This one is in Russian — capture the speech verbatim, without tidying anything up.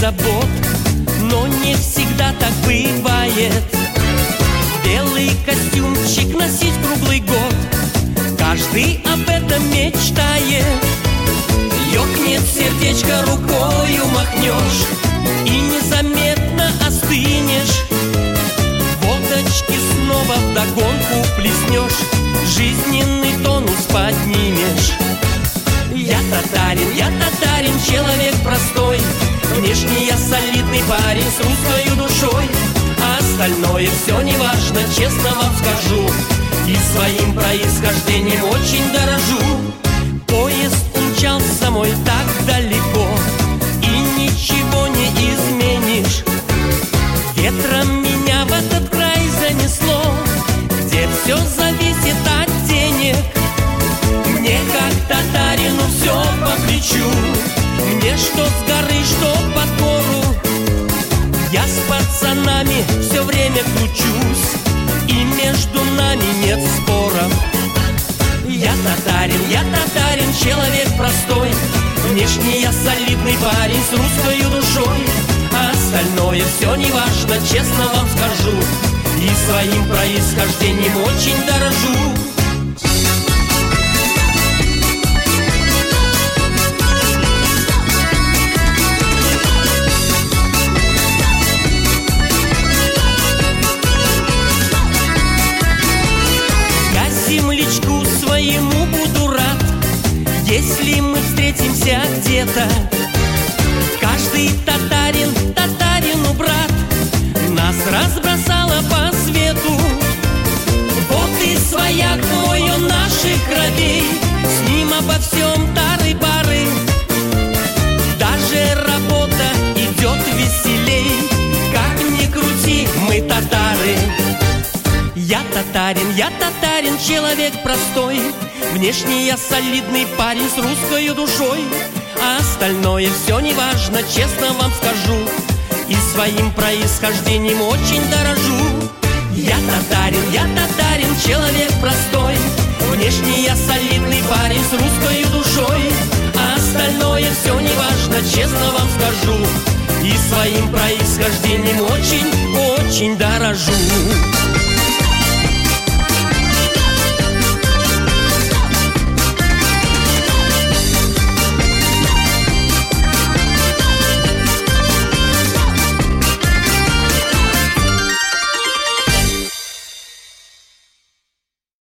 забот, но не всегда так бывает. Белый костюмчик носить круглый год, каждый об этом мечтает. Ёкнет сердечко, рукою махнешь, и незаметно остынешь. Водочки снова вдогонку плеснешь, жизненный тонус поднимешь. Я татарин, я татарин, человек простой. Внешне я солидный парень с русской душой, а остальное все не важно, честно вам скажу. И своим происхождением очень дорожу. Поезд умчался мой так далеко, и ничего не изменишь. Ветром меня в этот край занесло, где все зависит от денег. Мне как татарину все по плечу, мне что с горы, что под гору. Я с пацанами все время кручусь, и между нами нет спора. Я татарин, я татарин, человек простой. Внешне я солидный парень с русской душой, а остальное все не важно, честно вам скажу. И своим происхождением очень дорожу. Землячку своему буду рад, если мы встретимся где-то. Каждый татарин, татарину брат, нас разбросало по свету. Вот и свояк мой, он наших кровей, с ним обо всем тары-пары. Даже работа идет веселей, как ни крути, мы татары. Я татарин, я татарин, человек простой. Внешне я солидный парень с русской душой, а остальное все не важно, честно вам скажу. И своим происхождением очень дорожу. Я татарин, я татарин, человек простой. Внешне я солидный парень с русской душой, а остальное все не важно, честно вам скажу. И своим происхождением очень, очень дорожу.